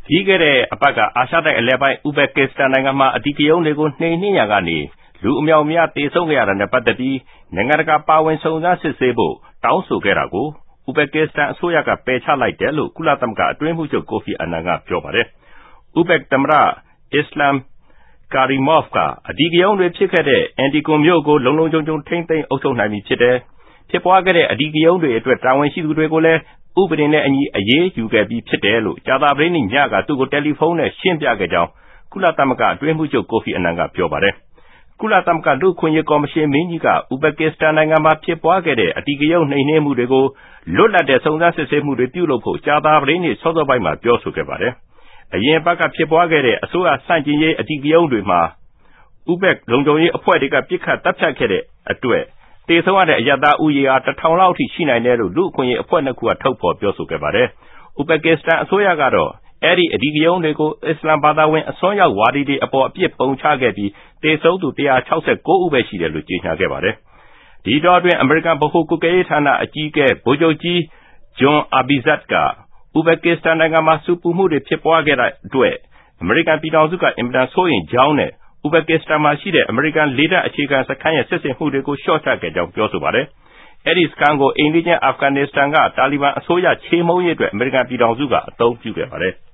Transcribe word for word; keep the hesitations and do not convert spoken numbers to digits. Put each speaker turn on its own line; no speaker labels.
ပြီးခဲ့တဲ့အပတ်ကအာရှတိုက်အလဲပိုင်းဥဇဘက်ကစ္စတန်နိုင်ငံမှာအဓိကရုဏ်းတွေကိုနှိမ်နင်းရာကနေလူအမြောက်အများသေဆုံးခဲ့ရတာနဲ့ပတ်သက်ပြီးနိုင်ငံတကာပါဝင်စုံစမ်းစစ်ဆေးဖို့တောင်းဆိုခဲ့တာကိုဥဇဘက်ကစ္စတန်အစိုးရကပယ်ချလိုက်တယ်လို့ကုလသမဂ္ဂအတွင်းရေးမှူးချုပ်ကိုဖီအာနန်ကပြောပါတယ်။ဥဇဘက်သမ္မတအစ္စလမ်ကာရီမော့ဖ်ကအဓိကရုဏ်းတွေဖြစ်ခဲ့တဲ့အန်တီကွန်မြို့ကိုလုံလုံခြုံခြုံထိန်းသိမ်းအုပ်ချုပ်နိုင်ပြီဖြစ်တယ်။ဖြစ်ပွားခဲ့တဲ့အဓိကရုဏ်းတွေအတွက်တာဝန်ရှိသူတွေကိုလည်းဥပဒေနဲ့အညီအရေးယူခဲ့ပြီးဖြစ်တယ်လို့ကြာသပတေးနေ့ညကသူ့ကိုတယ်လီဖုန်းနဲ့ရှင်းပြခဲ့ကြောင်းကုလသမဂ္ဂအတွင်းရေးမှူးချုပ်ကိုဖီအာနန်ကပြောပါတယ်။ကုလသမဂ္ဂလူ့အခွင့်အရေးကော်မရှင်မင်းကြီးကဥဇဘက်ကစ္စတန်နိုင်ငံမှာဖြစ်ပွားခဲ့တဲ့အဓိကရုဏ်းနှိမ်နင်းမှုတွေကိုလွတ်လပ်တဲ့စုံစမ်းစစ်ဆေးမှုတွေပြုလုပ်ဖို့ကြာသပတေးနေ့စောစောပိုင်းမှာပြောဆိုခဲ့ပါတယ်။အရင်ဘက်ကဖြစ်ပွားခဲ့တဲ့အစိုးရဆန့်ကျင်ရေးအဓိကရုဏ်းတွေမှာဥဇဘက်လုံခြုံရေးအဖွဲ့တွေကပစ်ခတ်တပ်ဖြတ်ခဲ့တဲ့အတွက်သေဆုံးရတဲ့အရပ်သားဦးရေဟာတထောင်လောက်အထိရှိနိုင်တယ်လို့လူ့အခွင့်အရေးအဖွဲ့နှစ်ခုကထုတ်ဖော်ပြောဆိုခဲ့ပါတယ်။ဥဇဘက်ကစ္စတန်အစိုးရကတော့အဲဒီအဓိကရုဏ်းတွေကိုအစ္စလမ်ဘာသာဝင်အစွန်းရောက်ဝါဒီတွေအပေါ်အပြစ်ပုံချခဲ့ပြီးသေဆုံးသူone hundred sixty-nineဦးပဲရှိတယ်လို့ကြေညာခဲ့ပါတယ်။ဒီတော့အတွင်းအမေရိကန်ဗဟိုကုကဲရေးဌာနအကြီးအကဲဗိုလ်ချုပ်ကြီးဂျွန်အာဘီဇတ်ကဥဇဘက်ကစ္စတန်နိုင်ငံမှာဆူပူမှုတွေဖြစ်ပွားခဲ့တဲ့အတွက်အမေရိကန်ပြည်ထောင်စုကအင်မတန်စိုးရိမ်ကြောင်းနဲ့ဥဇဘက်ကစ္စတန်မှာရှိတဲ့အမေရိကန်လေတပ်အခြေခံစခန်းရဲ့စစ်ဆင်မှုတွေကိုလျှော့ချခဲ့ကြောင်းပြောဆိုပါတယ်။အဲဒီစခန်းကိုအိမ်နီးချင်းအာဖဂန်နစ္စတန်ကတာလီဘန်အစိုးရချေမှုန်းရေးအတွက်အမေရိကန်ပြည်ထောင်စုကအသုံးပြုခဲ့ပါတယ်။